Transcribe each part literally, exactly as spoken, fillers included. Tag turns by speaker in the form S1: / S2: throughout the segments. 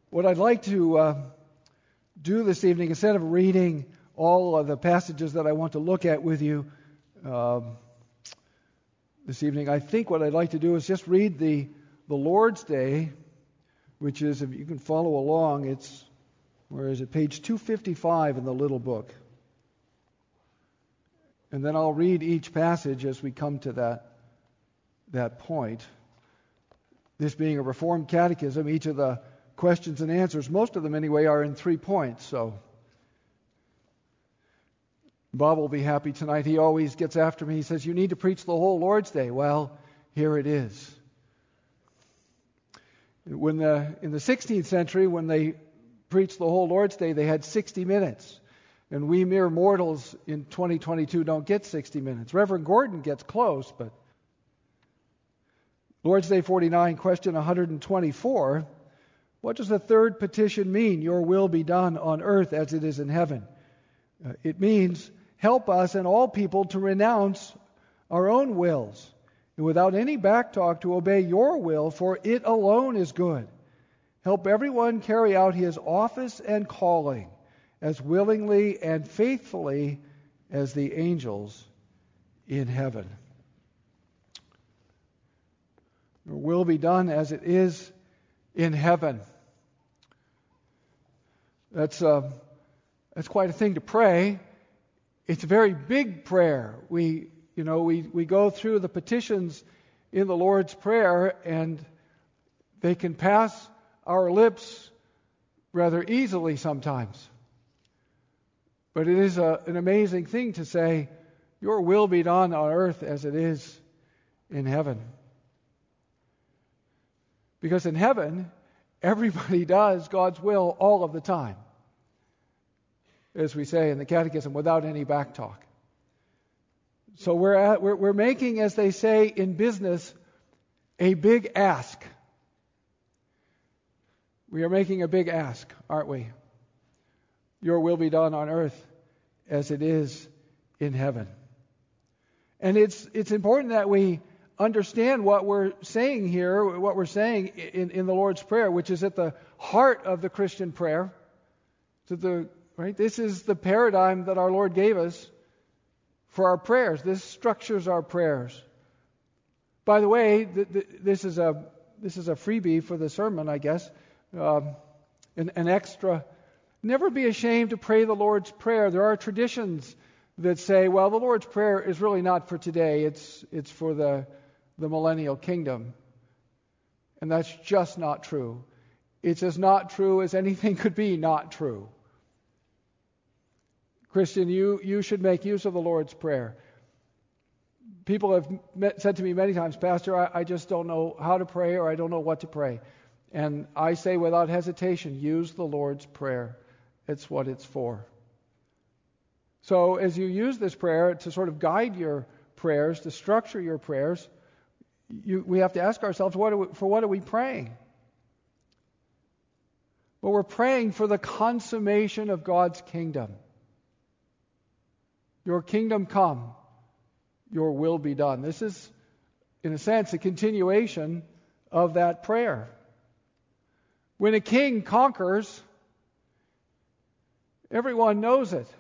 S1: What I'd like to uh, do this evening, instead of reading all of the passages that I want to look at with you um, this evening, I think what I'd like to do is just read the, the Lord's Day, which is, if you can follow along, it's, where is it, page two fifty-five in the little book. And then I'll read each passage as we come to that, that point. This being a Reformed catechism, each of the questions and answers, most of them anyway, are in three points. So Bob will be happy tonight. He always gets after me. He says, you need to preach the whole Lord's Day. Well, here it is. When the, in the sixteenth century, when they preached the whole Lord's Day, they had sixty minutes. And we mere mortals in twenty twenty-two don't get sixty minutes. Reverend Gordon gets close, but Lord's Day forty-nine, question one hundred twenty-four. What does the third petition mean? Your will be done on earth as it is in heaven. Uh, it means, help us and all people to renounce our own wills, and without any backtalk to obey your will, for it alone is good. Help everyone carry out his office and calling as willingly and faithfully as the angels in heaven. Your will be done as it is in heaven. That's uh, that's quite a thing to pray. It's a very big prayer. We, you know, we, we go through the petitions in the Lord's Prayer, and they can pass our lips rather easily sometimes. But it is a, an amazing thing to say, your will be done on earth as it is in heaven. Because in heaven, everybody does God's will all of the time. As we say in the Catechism, without any backtalk. So we're, at, we're, we're making, as they say in business, a big ask. We are making a big ask, aren't we? Your will be done on earth as it is in heaven. And it's it's important that we understand what we're saying here, what we're saying in, in the Lord's Prayer, which is at the heart of the Christian prayer. To the right, this is the paradigm that our Lord gave us for our prayers. This structures our prayers. By the way, th- th- this is a this is a freebie for the sermon, I guess, um, an, an extra. Never be ashamed to pray the Lord's Prayer. There are traditions that say, well, the Lord's Prayer is really not for today. It's it's for the the millennial kingdom. And that's just not true. It's as not true as anything could be not true. Christian, you, you should make use of the Lord's Prayer. People have met, said to me many times, Pastor, I, I just don't know how to pray, or I don't know what to pray. And I say without hesitation, use the Lord's Prayer. It's what it's for. So as you use this prayer to sort of guide your prayers, to structure your prayers, you, we have to ask ourselves, what are we, for what are we praying? Well, we're praying for the consummation of God's kingdom. Your kingdom come, your will be done. This is, in a sense, a continuation of that prayer. When a king conquers, everyone knows it.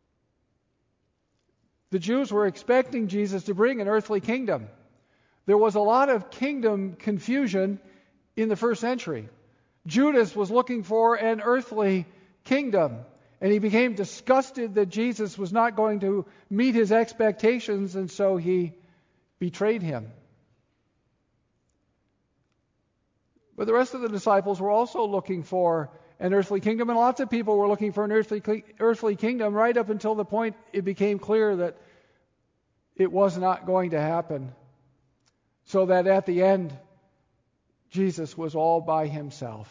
S1: The Jews were expecting Jesus to bring an earthly kingdom. There was a lot of kingdom confusion in the first century. Judas was looking for an earthly kingdom, and he became disgusted that Jesus was not going to meet his expectations, and so he betrayed him. But the rest of the disciples were also looking for an earthly kingdom, and lots of people were looking for an earthly earthly kingdom right up until the point it became clear that it was not going to happen. So that at the end, Jesus was all by himself.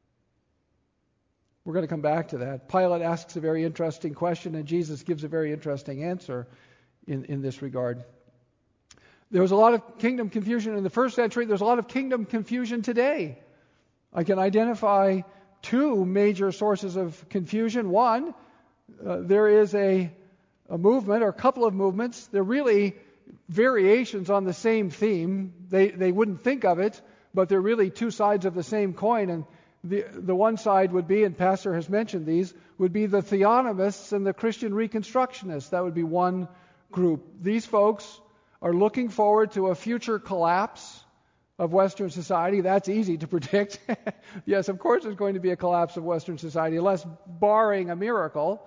S1: We're going to come back to that. Pilate asks a very interesting question, and Jesus gives a very interesting answer in, in this regard. There was a lot of kingdom confusion in the first century. There's a lot of kingdom confusion today. I can identify two major sources of confusion. One, uh, there is a, a movement, or a couple of movements. They're really variations on the same theme. They they wouldn't think of it, but they're really two sides of the same coin, and the, the one side would be, and Pastor has mentioned these, would be the theonomists and the Christian Reconstructionists. That would be one group. These folks are looking forward to a future collapse of Western society. That's easy to predict. Yes, of course there's going to be a collapse of Western society, unless barring a miracle.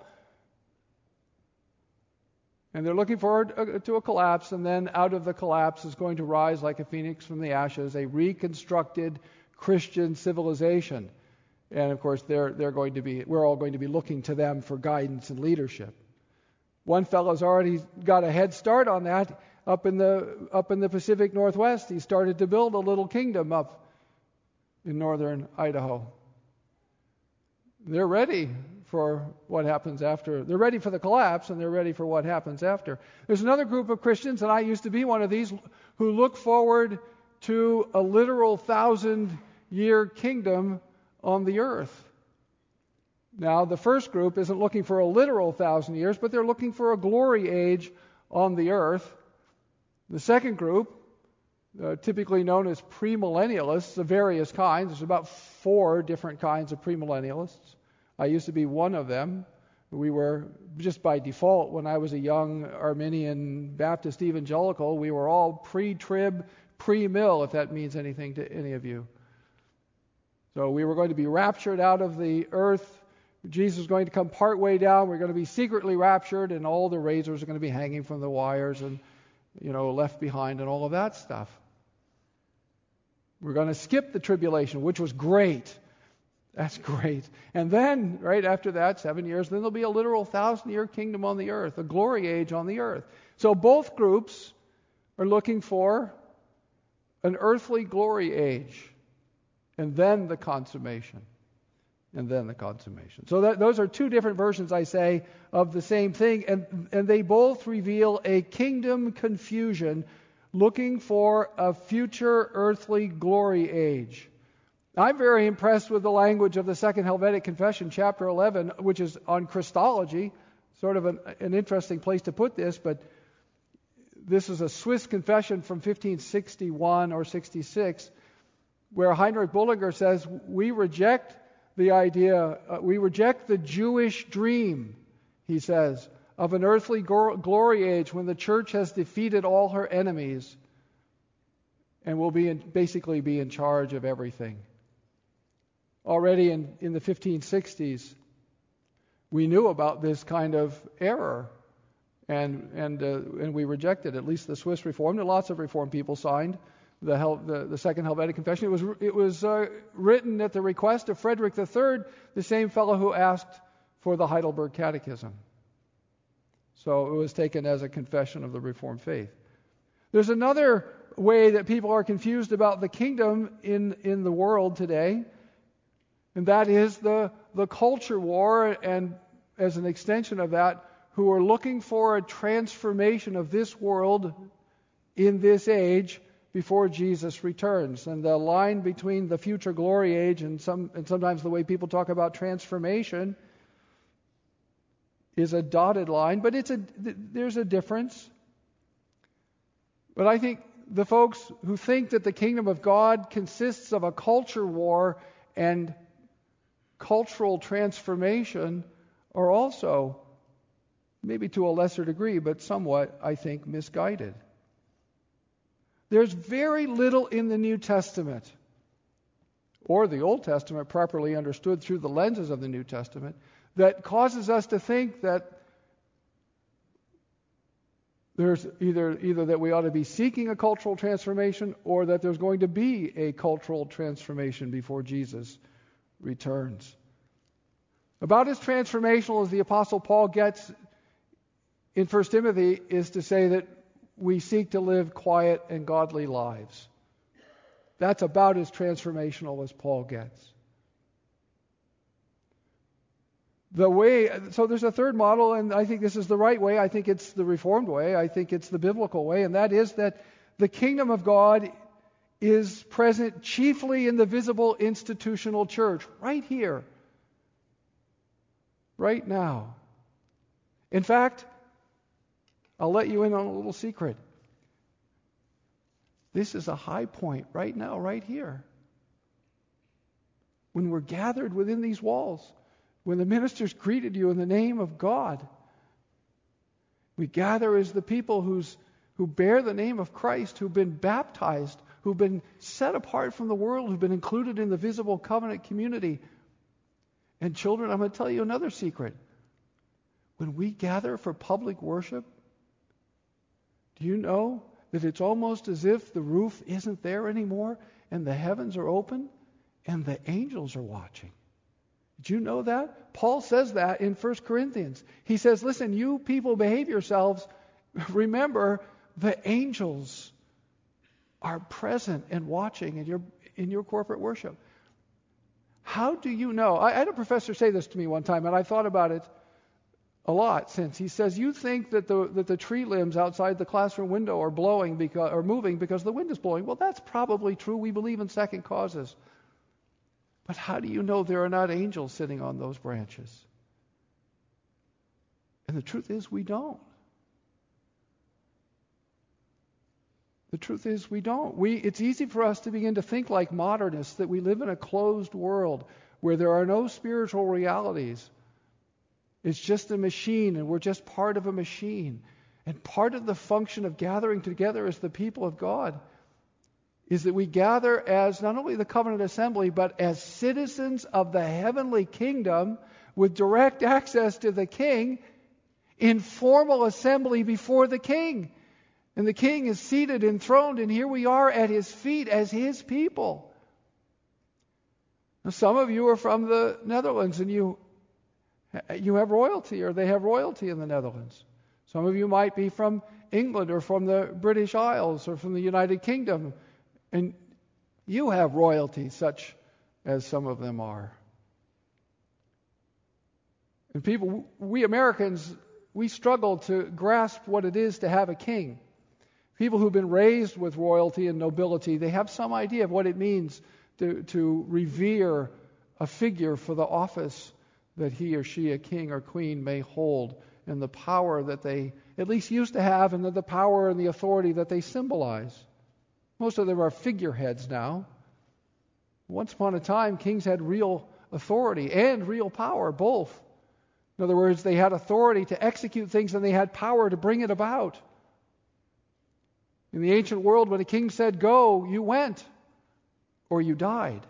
S1: And they're looking forward to a collapse, and then out of the collapse is going to rise like a phoenix from the ashes, a reconstructed Christian civilization. And of course, they're they're going to be we're all going to be looking to them for guidance and leadership. One fellow's already got a head start on that up in the up in the Pacific Northwest. He started to build a little kingdom up in northern Idaho. They're ready for what happens after. They're ready for the collapse, and they're ready for what happens after. There's another group of Christians, and I used to be one of these, who look forward to a literal thousand-year kingdom on the earth. Now, the first group isn't looking for a literal thousand years, but they're looking for a glory age on the earth. The second group, uh, typically known as premillennialists of various kinds. There's about four different kinds of premillennialists. I used to be one of them. We were, just by default, when I was a young Arminian Baptist evangelical, we were all pre-trib, pre-mill, if that means anything to any of you. So we were going to be raptured out of the earth. Jesus is going to come part way down. We're going to be secretly raptured, and all the razors are going to be hanging from the wires and, you know, left behind and all of that stuff. We're going to skip the tribulation, which was great. That's great. And then, right after that, seven years, then there'll be a literal thousand-year kingdom on the earth, a glory age on the earth. So both groups are looking for an earthly glory age, and then the consummation. And then the consummation. So that, those are two different versions, I say, of the same thing, and, and they both reveal a kingdom confusion looking for a future earthly glory age. I'm very impressed with the language of the Second Helvetic Confession, chapter eleven, which is on Christology. Sort of an, an interesting place to put this, but this is a Swiss confession from fifteen sixty-one or sixty-six, where Heinrich Bullinger says, we reject the idea, uh, we reject the Jewish dream, he says, of an earthly go- glory age when the church has defeated all her enemies and will be in, basically be in charge of everything. Already in, in the fifteen sixties, we knew about this kind of error, and and uh, and we rejected it. At least the Swiss Reformed, and lots of Reformed people signed the Hel- the, the Second Helvetic Confession. It was it was uh, written at the request of Frederick the Third, the same fellow who asked for the Heidelberg Catechism. So it was taken as a confession of the Reformed faith. There's another way that people are confused about the kingdom in in the world today. And that is the, the culture war, and as an extension of that, who are looking for a transformation of this world in this age before Jesus returns. And the line between the future glory age and some and sometimes the way people talk about transformation is a dotted line, but it's a there's a difference. But I think the folks who think that the kingdom of God consists of a culture war and cultural transformation are also, maybe to a lesser degree, but somewhat, I think, misguided. There's very little in the New Testament, or the Old Testament properly understood through the lenses of the New Testament, that causes us to think that there's either, either that we ought to be seeking a cultural transformation, or that there's going to be a cultural transformation before Jesus returns. About as transformational as the Apostle Paul gets in First Timothy is to say that we seek to live quiet and godly lives. That's about as transformational as Paul gets. The way, so there's a third model, and I think this is the right way. I think it's the Reformed way. I think it's the biblical way, and that is that the kingdom of God is present chiefly in the visible institutional church, right here, right now. In fact, I'll let you in on a little secret. This is a high point right now, right here. when we're gathered within these walls, when the ministers greeted you in the name of God. We gather as the people who's, who bear the name of Christ, who've been baptized, who've been set apart from the world, who've been included in the visible covenant community. And children, I'm going to tell you another secret. When we gather for public worship, do you know that it's almost as if the roof isn't there anymore and the heavens are open and the angels are watching? Did you know that? Paul says that in First Corinthians. He says, listen, you people behave yourselves. Remember, the angels are present and watching in your in your corporate worship. How do you know? I, I had a professor say this to me one time, and I thought about it a lot since. He says, you think that the that the tree limbs outside the classroom window are blowing because or moving because the wind is blowing. Well, that's probably true. We believe in second causes. But how do you know there are not angels sitting on those branches? And the truth is, we don't. The truth is, we don't. We, it's easy for us to begin to think like modernists, that we live in a closed world where there are no spiritual realities. It's just a machine, and we're just part of a machine. And part of the function of gathering together as the people of God is that we gather as not only the covenant assembly, but as citizens of the heavenly kingdom with direct access to the king in formal assembly before the king. And the king is seated, enthroned, and here we are at his feet as his people. Now, some of you are from the Netherlands, and you you have royalty, or they have royalty in the Netherlands. Some of you might be from England, or from the British Isles, or from the United Kingdom, and you have royalty, such as some of them are. And people, we Americans, we struggle to grasp what it is to have a king. People who've been raised with royalty and nobility, they have some idea of what it means to, to revere a figure for the office that he or she, a king or queen, may hold, and the power that they at least used to have, and the power and the authority that they symbolize. Most of them are figureheads now. Once upon a time, kings had real authority and real power, both. In other words, they had authority to execute things, and they had power to bring it about. In the ancient world, when a king said go, you went, or you died.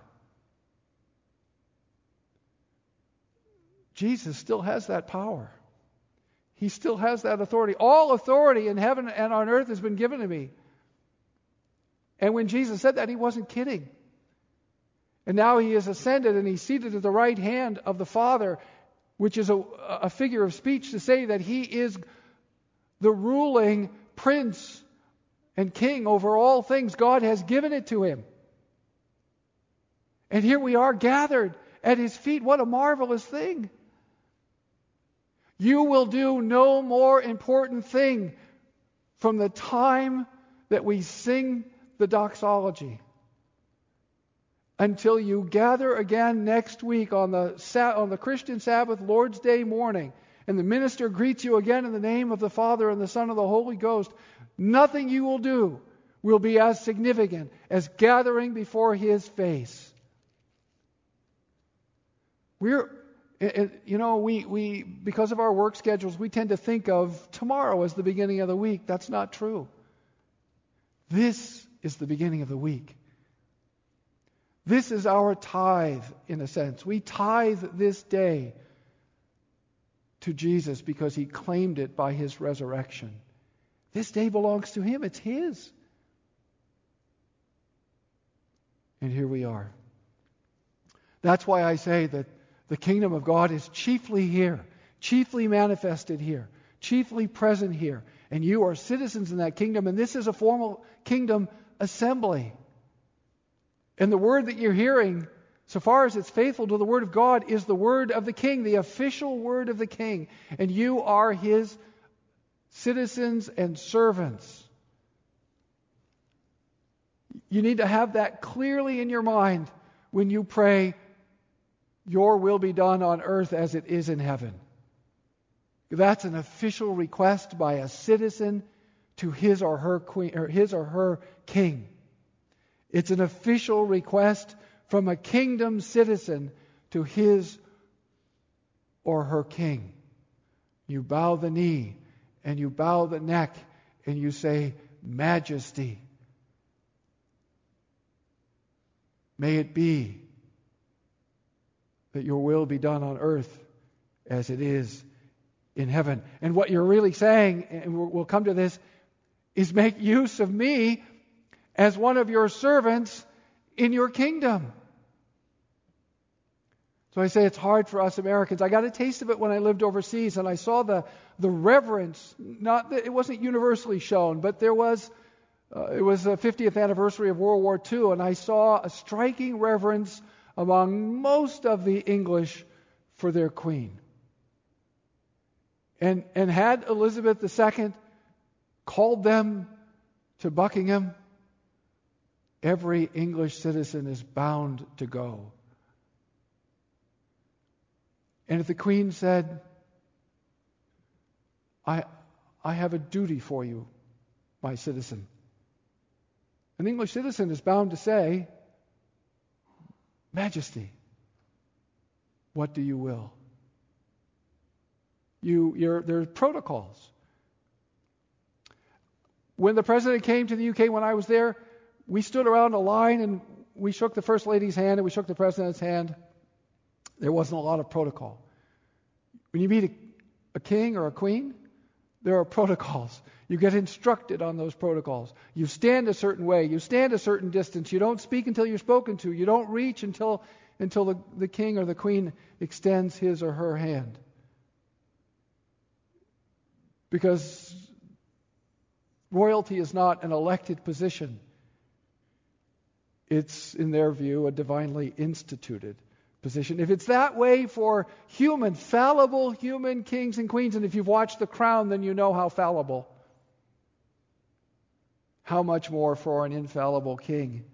S1: Jesus still has that power. He still has that authority. All authority in heaven and on earth has been given to me. And when Jesus said that, he wasn't kidding. And now he is ascended, and he's seated at the right hand of the Father, which is a, a figure of speech to say that he is the ruling prince and king over all things. God has given it to him. And here we are gathered at his feet. What a marvelous thing. You will do no more important thing from the time that we sing the doxology until you gather again next week on the on the Christian Sabbath, Lord's Day morning, and the minister greets you again in the name of the Father and the Son and the Holy Ghost. Nothing you will do will be as significant as gathering before his face. We're, you know, we, we because of our work schedules, we tend to think of tomorrow as the beginning of the week. That's not true. This is the beginning of the week. This is our tithe, in a sense. We tithe this day to Jesus because he claimed it by his resurrection. This day belongs to him. It's his. And here we are. That's why I say that the kingdom of God is chiefly here, chiefly manifested here, chiefly present here. And you are citizens in that kingdom, and this is a formal kingdom assembly. And the word that you're hearing, so far as it's faithful to the word of God, is the word of the king, the official word of the king. And you are his citizens and servants. You need to have that clearly in your mind when you pray, your will be done on earth as it is in heaven. That's an official request by a citizen to his or her queen, or his or her king. It's an official request from a kingdom citizen to his or her king. You bow the knee and you bow the neck and you say, Majesty, may it be that your will be done on earth as it is in heaven. And what you're really saying, and we'll come to this, is make use of me as one of your servants in your kingdom. So I say it's hard for us Americans. I got a taste of it when I lived overseas, and I saw the the reverence. Not that it wasn't universally shown, but there was. Uh, it was the fiftieth anniversary of World War Two, and I saw a striking reverence among most of the English for their queen. And and had Elizabeth the Second called them to Buckingham, every English citizen is bound to go. And if the Queen said, I, I have a duty for you, my citizen, an English citizen is bound to say, Majesty, what do you will? You, you're, there are protocols. When the President came to the U K when I was there, we stood around a line and we shook the First Lady's hand and we shook the President's hand. There wasn't a lot of protocol. When you meet a, a king or a queen, there are protocols. You get instructed on those protocols. You stand a certain way. You stand a certain distance. You don't speak until you're spoken to. You don't reach until until the, the king or the queen extends his or her hand. Because royalty is not an elected position. It's, in their view, a divinely instituted position. If it's that way for human, fallible human kings and queens, and if you've watched The Crown, then you know how fallible. How much more for an infallible king,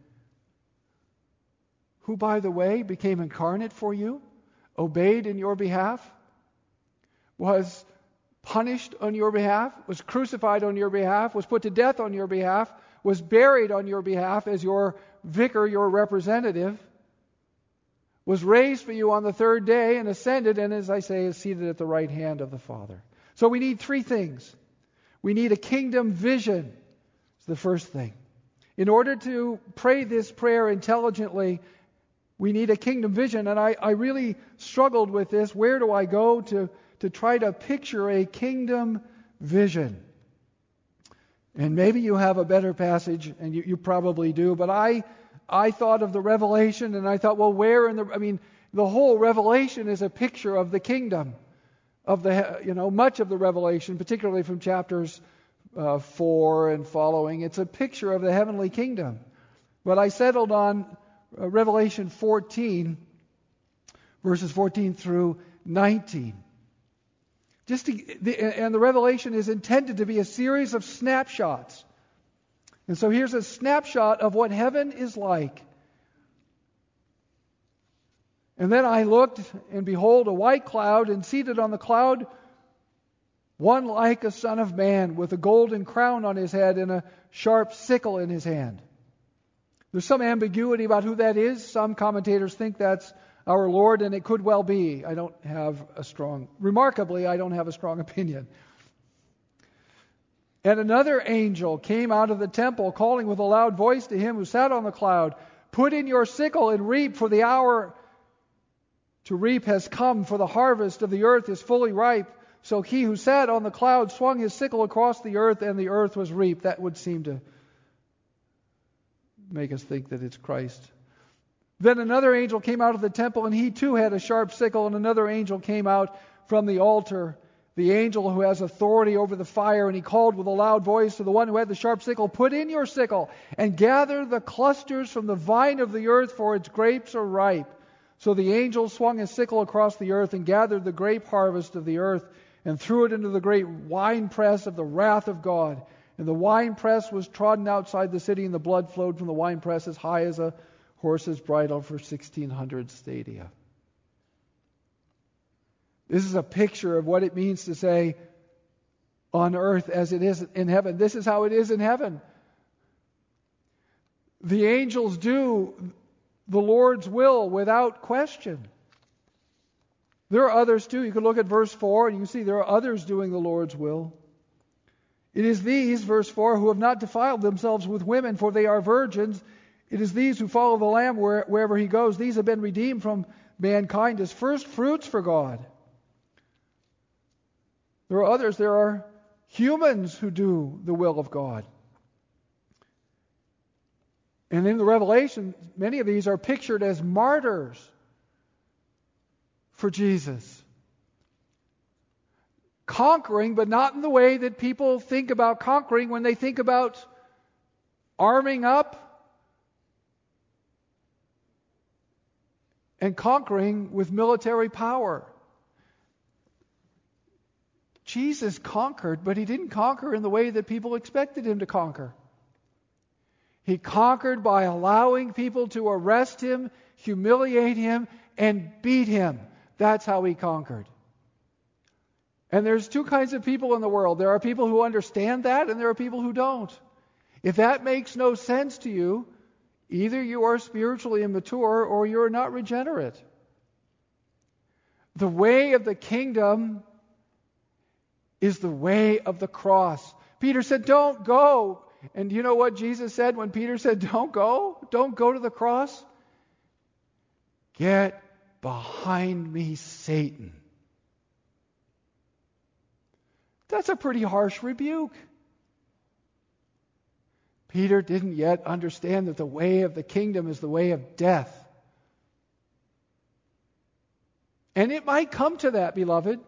S1: who, by the way, became incarnate for you, obeyed in your behalf, was punished on your behalf, was crucified on your behalf, was put to death on your behalf, was buried on your behalf as your vicar, your representative, was raised for you on the third day and ascended, and as I say, is seated at the right hand of the Father. So we need three things. We need a kingdom vision. It's the first thing. In order to pray this prayer intelligently, we need a kingdom vision. And I, I really struggled with this. Where do I go to, to try to picture a kingdom vision? And maybe you have a better passage, and you, you probably do, but I I thought of the Revelation, and I thought, well, where in the, I mean, the whole Revelation is a picture of the kingdom, of the, you know, much of the Revelation, particularly from chapters uh, four and following. It's a picture of the heavenly kingdom. But I settled on uh, Revelation fourteen, verses fourteen through nineteen. Just to, the, and the Revelation is intended to be a series of snapshots. And so here's a snapshot of what heaven is like. And then I looked, and behold, a white cloud, and seated on the cloud, one like a son of man, with a golden crown on his head and a sharp sickle in his hand. There's some ambiguity about who that is. Some commentators think that's our Lord, and it could well be. I don't have a strong, remarkably, I don't have a strong opinion. And another angel came out of the temple, calling with a loud voice to him who sat on the cloud, "Put in your sickle and reap, for the hour to reap has come, for the harvest of the earth is fully ripe." So he who sat on the cloud swung his sickle across the earth, and the earth was reaped. That would seem to make us think that it's Christ. Then another angel came out of the temple, and he too had a sharp sickle, and another angel came out from the altar, the angel who has authority over the fire, and he called with a loud voice to the one who had the sharp sickle, "Put in your sickle and gather the clusters from the vine of the earth, for its grapes are ripe." So the angel swung his sickle across the earth and gathered the grape harvest of the earth and threw it into the great winepress of the wrath of God. And the winepress was trodden outside the city, and the blood flowed from the winepress as high as a horse's bridle for sixteen hundred stadia. This is a picture of what it means to say, on earth as it is in heaven. This is how it is in heaven. The angels do the Lord's will without question. There are others too. You can look at verse four and you can see there are others doing the Lord's will. It is these, verse four, who have not defiled themselves with women, for they are virgins. It is these who follow the Lamb where, wherever he goes. These have been redeemed from mankind as first fruits for God. There are others. There are humans who do the will of God. And in the Revelation, many of these are pictured as martyrs for Jesus. Conquering, but not in the way that people think about conquering when they think about arming up and conquering with military power. Jesus conquered, but he didn't conquer in the way that people expected him to conquer. He conquered by allowing people to arrest him, humiliate him, and beat him. That's how he conquered. And there's two kinds of people in the world. There are people who understand that, and there are people who don't. If that makes no sense to you, either you are spiritually immature or you're not regenerate. The way of the kingdom is the way of the cross. Peter said, don't go. And you know what Jesus said when Peter said, don't go? Don't go to the cross? Get behind me, Satan. That's a pretty harsh rebuke. Peter didn't yet understand that the way of the kingdom is the way of death. And it might come to that, beloved.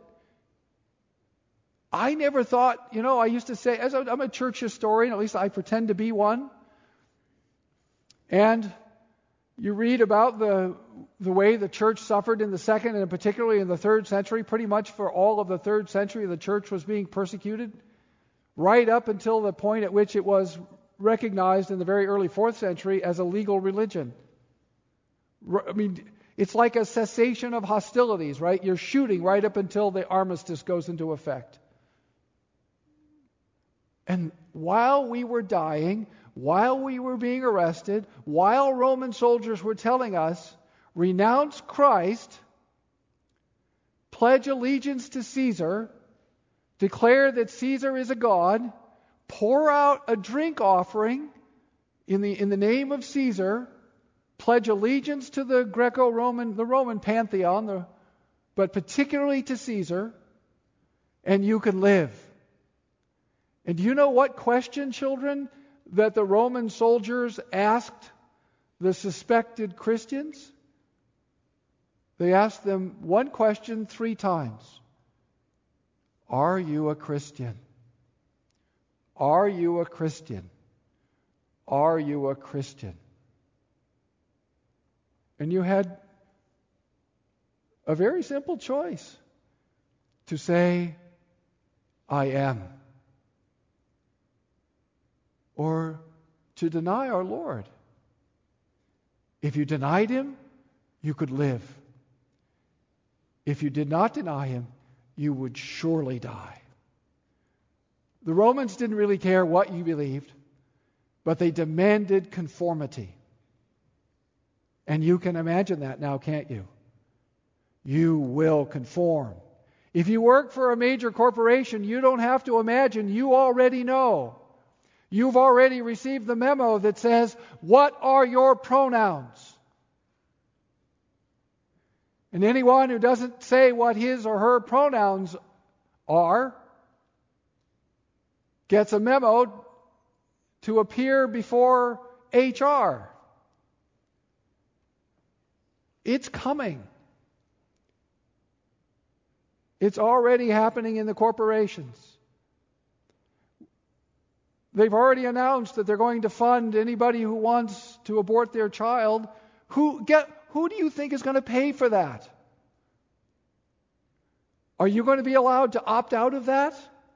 S1: I never thought, you know, I used to say, as I'm a church historian, at least I pretend to be one. And you read about the the way the church suffered in the second and particularly in the third century. Pretty much for all of the third century, the church was being persecuted, right up until the point at which it was recognized in the very early fourth century as a legal religion. I mean, it's like a cessation of hostilities, right? You're shooting right up until the armistice goes into effect. And while we were dying, while we were being arrested, while Roman soldiers were telling us, renounce Christ, pledge allegiance to Caesar, declare that Caesar is a god, pour out a drink offering in the in the name of Caesar, pledge allegiance to the Greco-Roman, the Roman pantheon, the, but particularly to Caesar, and you can live. And do you know what question, children, that the Roman soldiers asked the suspected Christians? They asked them one question three times. Are you a Christian? Are you a Christian? Are you a Christian? And you had a very simple choice to say, I am. Or to deny our Lord. If you denied him, you could live. If you did not deny him, you would surely die. The Romans didn't really care what you believed, but they demanded conformity. And you can imagine that now, can't you? You will conform. If you work for a major corporation, you don't have to imagine, you already know. You've already received the memo that says, what are your pronouns? And anyone who doesn't say what his or her pronouns are gets a memo to appear before H R. It's coming. It's already happening in the corporations. They've already announced that they're going to fund anybody who wants to abort their child. Who get who do you think is going to pay for that? Are you going to be allowed to opt out of that?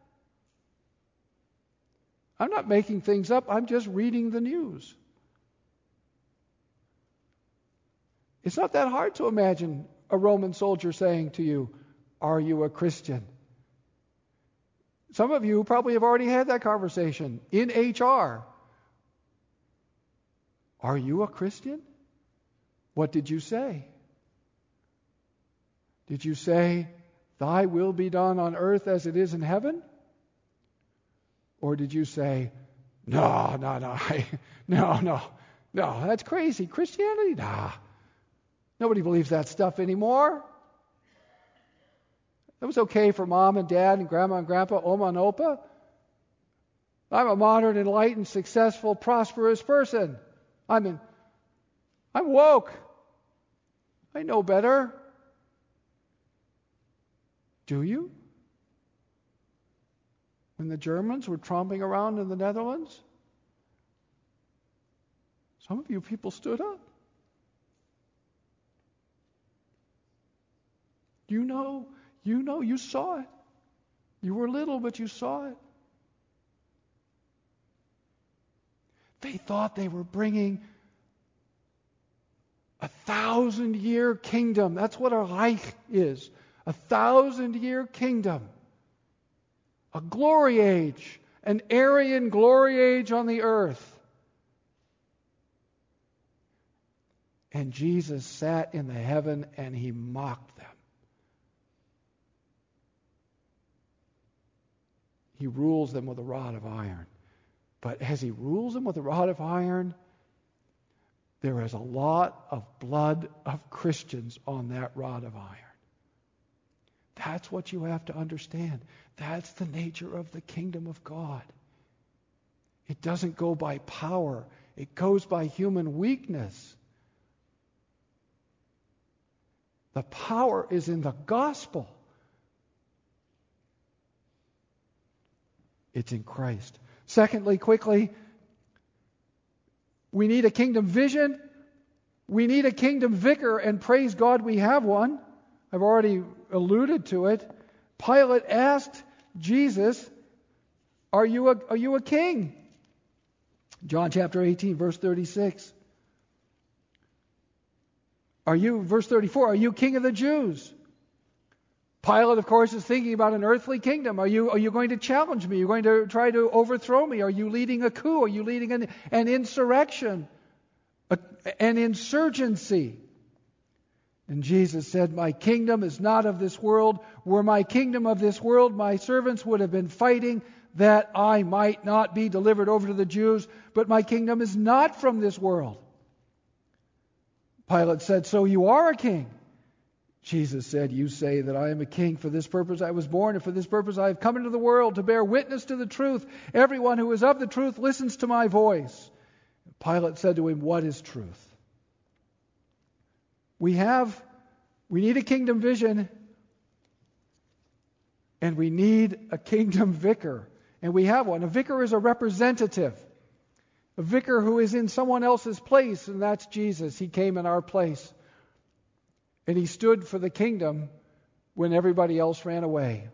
S1: I'm not making things up. I'm just reading the news. It's not that hard to imagine a Roman soldier saying to you, are you a Christian? Some of you probably have already had that conversation in H R. Are you a Christian? What did you say? Did you say, thy will be done on earth as it is in heaven? Or did you say, no, no, no, no, no, no, that's crazy. Christianity? Nah. Nobody believes that stuff anymore. That was okay for mom and dad and grandma and grandpa, oma and opa. I'm a modern, enlightened, successful, prosperous person. I'm in, I'm woke. I know better. Do you? When the Germans were tromping around in the Netherlands, some of you people stood up. You know, you know, you saw it. You were little, but you saw it. They thought they were bringing a thousand-year kingdom. That's what a Reich is. A thousand-year kingdom. A glory age. An Aryan glory age on the earth. And Jesus sat in the heaven and he mocked them. He rules them with a rod of iron. But as he rules them with a rod of iron, there is a lot of blood of Christians on that rod of iron. That's what you have to understand. That's the nature of the kingdom of God. It doesn't go by power. It goes by human weakness. The power is in the gospel. It's in Christ. Secondly, quickly, we need a kingdom vision. We need a kingdom vicar, and praise God we have one. I've already alluded to it. Pilate asked Jesus, are you a, are you a king? John chapter eighteen, verse thirty-six. Are you, verse thirty-four, are you king of the Jews? Pilate, of course, is thinking about an earthly kingdom. Are you, are you going to challenge me? Are you going to try to overthrow me? Are you leading a coup? Are you leading an, an insurrection? A, an insurgency? And Jesus said, my kingdom is not of this world. Were my kingdom of this world, my servants would have been fighting that I might not be delivered over to the Jews. But my kingdom is not from this world. Pilate said, so you are a king. Jesus said, you say that I am a king. For this purpose I was born, and for this purpose I have come into the world, to bear witness to the truth. Everyone who is of the truth listens to my voice. Pilate said to him, what is truth? We have, we need a kingdom vision, and we need a kingdom vicar. And we have one. A vicar is a representative. A vicar who is in someone else's place, and that's Jesus. He came in our place. And he stood for the kingdom when everybody else ran away.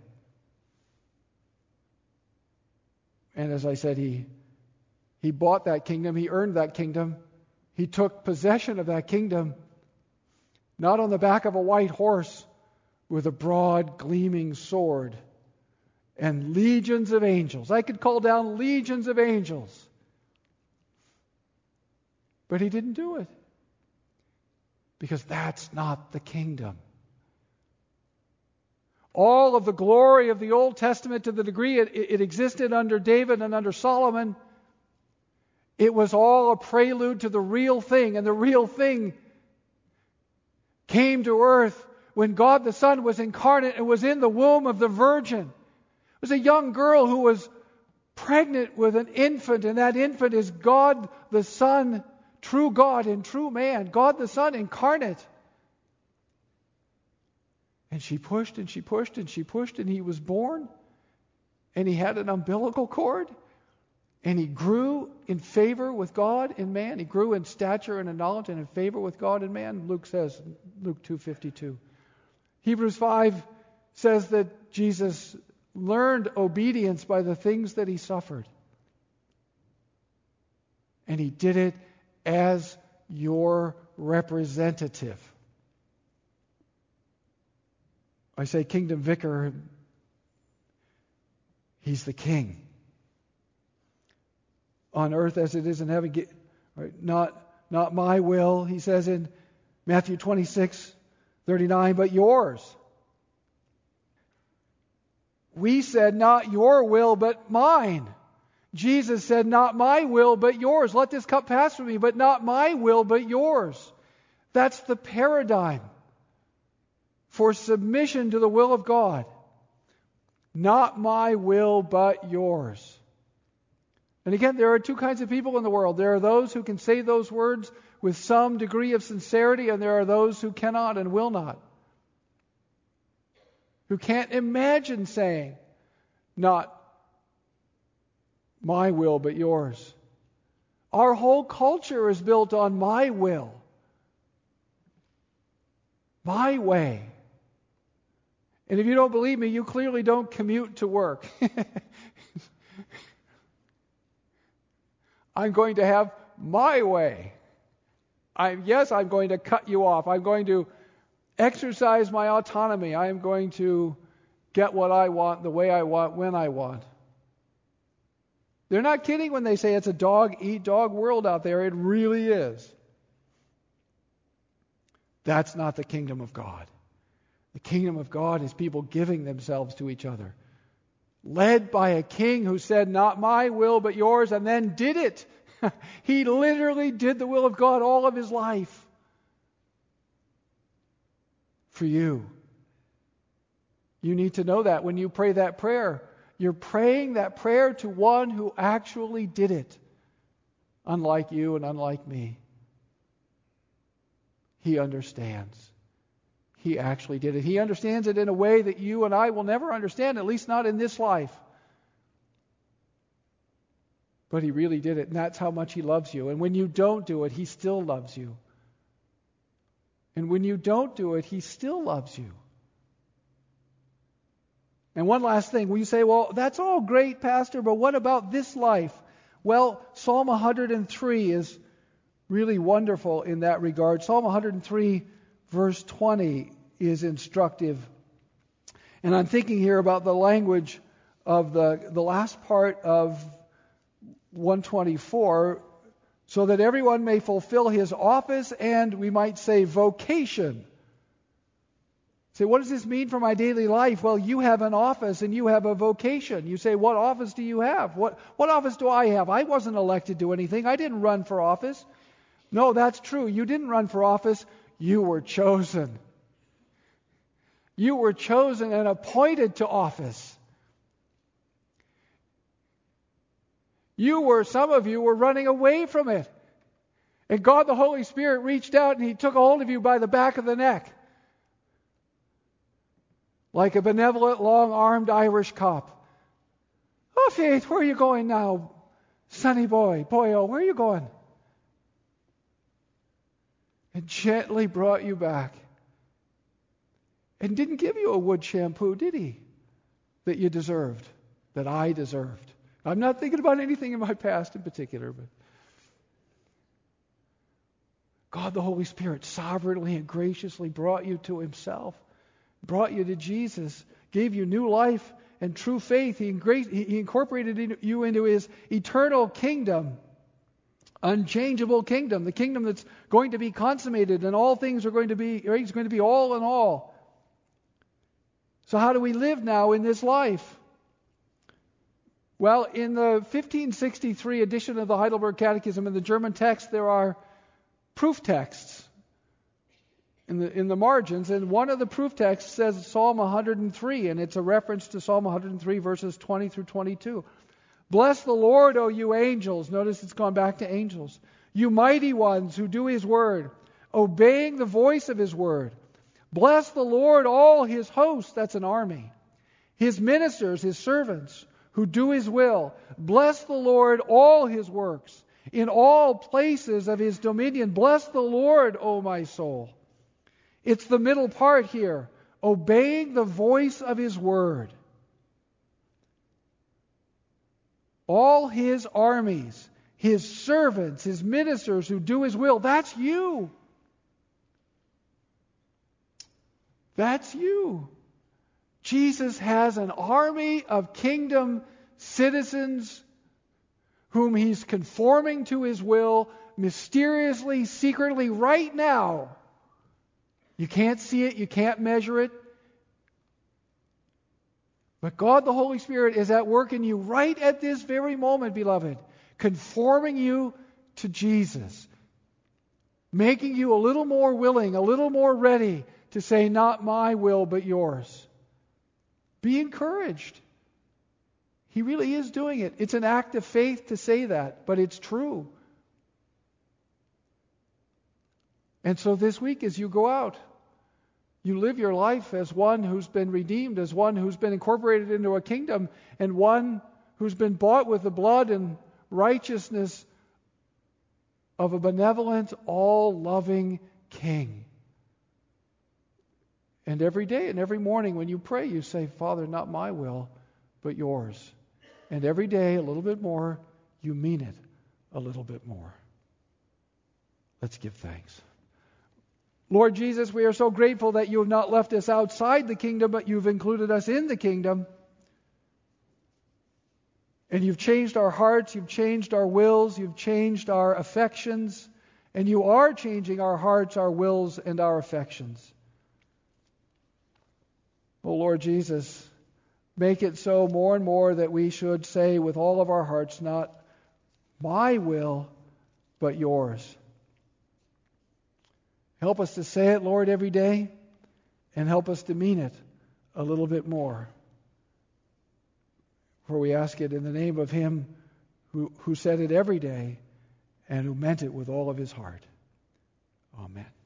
S1: And as I said, he, he bought that kingdom. He earned that kingdom. He took possession of that kingdom, not on the back of a white horse with a broad, gleaming sword and legions of angels. I could call down legions of angels. But he didn't do it. Because that's not the kingdom. All of the glory of the Old Testament, to the degree it, it existed under David and under Solomon, it was all a prelude to the real thing. And the real thing came to earth when God the Son was incarnate and was in the womb of the Virgin. It was a young girl who was pregnant with an infant, and that infant is God the Son, true God and true man, God the Son incarnate. And she pushed and she pushed and she pushed, and he was born, and he had an umbilical cord, and he grew in favor with God and man. He grew in stature and in knowledge and in favor with God and man, Luke says, Luke two fifty-two. Hebrews five says that Jesus learned obedience by the things that he suffered. And he did it as your representative. I say kingdom vicar, he's the king. On earth as it is in heaven, not, not my will, he says in Matthew twenty-six thirty-nine, but yours. We said, not your will, but mine. Jesus said, not my will, but yours. Let this cup pass from me, but not my will, but yours. That's the paradigm for submission to the will of God. Not my will, but yours. And again, there are two kinds of people in the world. There are those who can say those words with some degree of sincerity, and there are those who cannot and will not. Who can't imagine saying, not my will, but yours. Our whole culture is built on my will. My way. And if you don't believe me, you clearly don't commute to work. I'm going to have my way. I'm, yes, I'm going to cut you off. I'm going to exercise my autonomy. I am going to get what I want, the way I want, when I want. They're not kidding when they say it's a dog-eat-dog world out there. It really is. That's not the kingdom of God. The kingdom of God is people giving themselves to each other. Led by a king who said, not my will, but yours, and then did it. He literally did the will of God all of his life. For you. You need to know that when you pray that prayer. You're praying that prayer to one who actually did it. Unlike you and unlike me. He understands. He actually did it. He understands it in a way that you and I will never understand, at least not in this life. But he really did it, and that's how much he loves you. And when you don't do it, he still loves you. And when you don't do it, he still loves you. And one last thing, we say, well, that's all great, Pastor, but what about this life? Well, Psalm one hundred three is really wonderful in that regard. Psalm one hundred three, verse twenty, is instructive. And I'm thinking here about the language of the, the last part of one twenty-four, so that everyone may fulfill his office and, we might say, vocation. Say, what does this mean for my daily life? Well, you have an office and you have a vocation. You say, what office do you have? What, what office do I have? I wasn't elected to anything. I didn't run for office. No, that's true. You didn't run for office. You were chosen. You were chosen and appointed to office. You were, some of you were running away from it. And God the Holy Spirit reached out and he took a hold of you by the back of the neck. Like a benevolent, long-armed Irish cop. Oh, Faith, where are you going now? Sonny boy, boyo, where are you going? And gently brought you back. And didn't give you a wood shampoo, did he? That you deserved, that I deserved. I'm not thinking about anything in my past in particular, but God the Holy Spirit sovereignly and graciously brought you to himself, brought you to Jesus, gave you new life and true faith. He incorporated you into his eternal kingdom, unchangeable kingdom, the kingdom that's going to be consummated and all things are going to be, he's going to be all in all. So how do we live now in this life? Well, in the fifteen sixty-three edition of the Heidelberg Catechism, in the German text, there are proof texts in the in the margins, and one of the proof texts says Psalm one hundred three, and it's a reference to Psalm one hundred three, verses twenty through twenty-two. Bless the Lord, O you angels. Notice it's gone back to angels. You mighty ones who do his word, obeying the voice of his word. Bless the Lord, all his hosts. That's an army. His ministers, his servants, who do his will. Bless the Lord, all his works, in all places of his dominion. Bless the Lord, O my soul. It's the middle part here. Obeying the voice of his word. All his armies, his servants, his ministers who do his will. That's you. That's you. Jesus has an army of kingdom citizens whom he's conforming to his will mysteriously, secretly, right now. You can't see it. You can't measure it. But God the Holy Spirit is at work in you right at this very moment, beloved, conforming you to Jesus, making you a little more willing, a little more ready to say, not my will, but yours. Be encouraged. He really is doing it. It's an act of faith to say that, but it's true. And so this week, as you go out, you live your life as one who's been redeemed, as one who's been incorporated into a kingdom, and one who's been bought with the blood and righteousness of a benevolent, all-loving King. And every day and every morning when you pray, you say, Father, not my will, but yours. And every day, a little bit more, you mean it a little bit more. Let's give thanks. Lord Jesus, we are so grateful that you have not left us outside the kingdom, but you've included us in the kingdom. And you've changed our hearts, you've changed our wills, you've changed our affections, and you are changing our hearts, our wills, and our affections. Oh Lord Jesus, make it so more and more that we should say with all of our hearts, not my will, but yours. Help us to say it, Lord, every day, and help us to mean it a little bit more. For we ask it in the name of Him who, who said it every day and who meant it with all of His heart. Amen.